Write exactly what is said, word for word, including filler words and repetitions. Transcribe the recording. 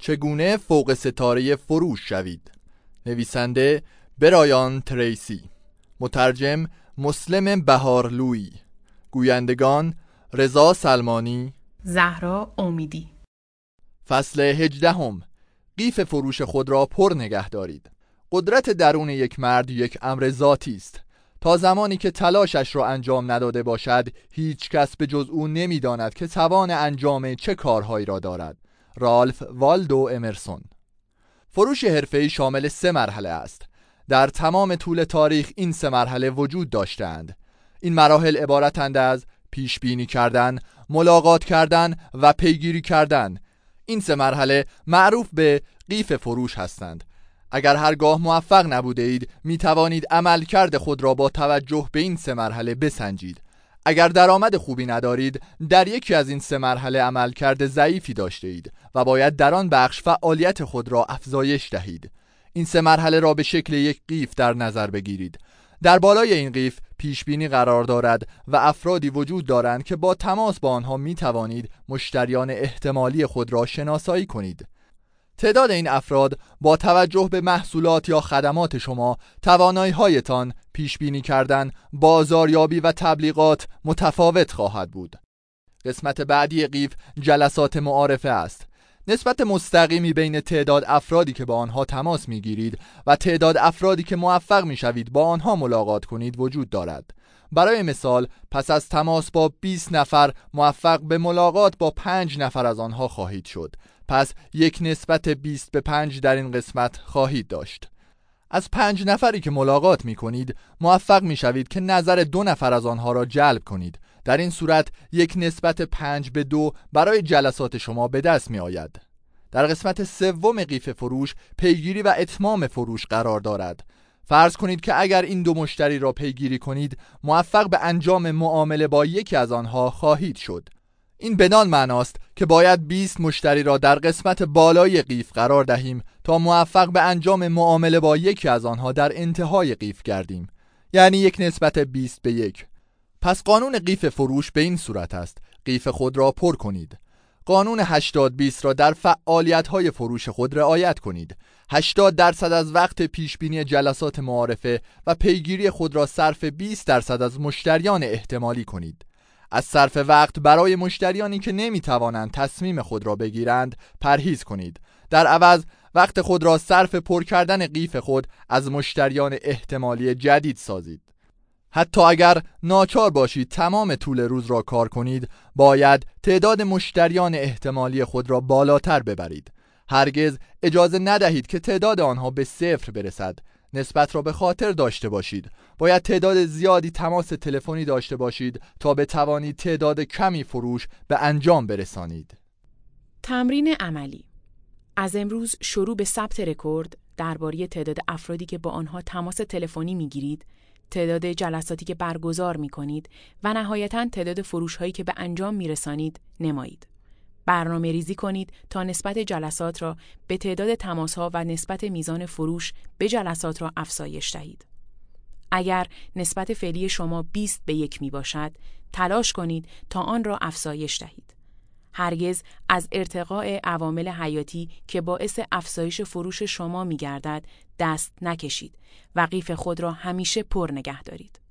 چگونه فوق ستاره فروش شوید. نویسنده برایان تریسی، مترجم مسلم بهارلویی، گویندگان رضا سلمانی، زهرا امیدی. فصل هجدهم. قیف فروش خود را پر نگه دارید. قدرت درون یک مرد یک امر ذاتی است. تا زمانی که تلاشش را انجام نداده باشد، هیچ کس به جز او نمی‌داند که توان انجام چه کارهایی را دارد. رالف والدو امرسون. فروش حرفه‌ای شامل سه مرحله است. در تمام طول تاریخ این سه مرحله وجود داشتند. این مراحل عبارتند از پیش بینی کردن، ملاقات کردن و پیگیری کردن. این سه مرحله معروف به قیف فروش هستند. اگر هرگاه موفق نبوده اید، می توانید عملکرد خود را با توجه به این سه مرحله بسنجید. اگر درآمد خوبی ندارید، در یکی از این سه مرحله عملکرد ضعیفی داشته اید و باید در آن بخش فعالیت خود را افزایش دهید. این سه مرحله را به شکل یک قیف در نظر بگیرید. در بالای این قیف پیش بینی قرار دارد و افرادی وجود دارند که با تماس با آنها می توانید مشتریان احتمالی خود را شناسایی کنید. تعداد این افراد با توجه به محصولات یا خدمات شما، توانایی‌هایتان، پیش بینی کردن، بازاریابی و تبلیغات متفاوت خواهد بود. قسمت بعدی قیف جلسات معارفه است. نسبت مستقیمی بین تعداد افرادی که با آنها تماس میگیرید و تعداد افرادی که موفق میشوید با آنها ملاقات کنید وجود دارد. برای مثال، پس از تماس با بیست نفر موفق به ملاقات با پنج نفر از آنها خواهید شد. پس یک نسبت بیست به پنج در این قسمت خواهید داشت. از پنج نفری که ملاقات می کنید موفق می شوید که نظر دو نفر از آنها را جلب کنید. در این صورت یک نسبت پنج به دو برای جلسات شما به دست می آید. در قسمت سوم قیف فروش پیگیری و اتمام فروش قرار دارد. فرض کنید که اگر این دو مشتری را پیگیری کنید، موفق به انجام معامله با یکی از آنها خواهید شد. این بدان معناست که باید بیست مشتری را در قسمت بالای قیف قرار دهیم تا موفق به انجام معامله با یکی از آنها در انتهای قیف گردیم، یعنی یک نسبت بیست به یک. پس قانون قیف فروش به این صورت است: قیف خود را پر کنید. قانون هشتاد بیست را در فعالیت‌های فروش خود رعایت کنید. هشتاد درصد از وقت پیشبینی جلسات معارفه و پیگیری خود را صرف بیست درصد از مشتریان احتمالی کنید. از صرف وقت برای مشتریانی که نمیتوانند تصمیم خود را بگیرند پرهیز کنید. در عوض وقت خود را صرف پر کردن قیف خود از مشتریان احتمالی جدید سازید. حتی اگر ناچار باشید تمام طول روز را کار کنید، باید تعداد مشتریان احتمالی خود را بالاتر ببرید. هرگز اجازه ندهید که تعداد آنها به صفر برسد. نسبت را به خاطر داشته باشید. باید تعداد زیادی تماس تلفنی داشته باشید تا بتوانید تعداد کمی فروش به انجام برسانید. تمرین عملی: از امروز شروع به ثبت رکورد درباره تعداد افرادی که با آنها تماس تلفنی میگیرید، تعداد جلساتی که برگزار میکنید و نهایتاً تعداد فروش‌هایی که به انجام میرسانید نمایید. برنامه ریزی کنید تا نسبت جلسات را به تعداد تماس‌ها و نسبت میزان فروش به جلسات را افزایش دهید. اگر نسبت فعلی شما بیست به یک می باشد، تلاش کنید تا آن را افزایش دهید. هرگز از ارتقاء عوامل حیاتی که باعث افزایش فروش شما می گردد دست نکشید و قیف خود را همیشه پر نگه دارید.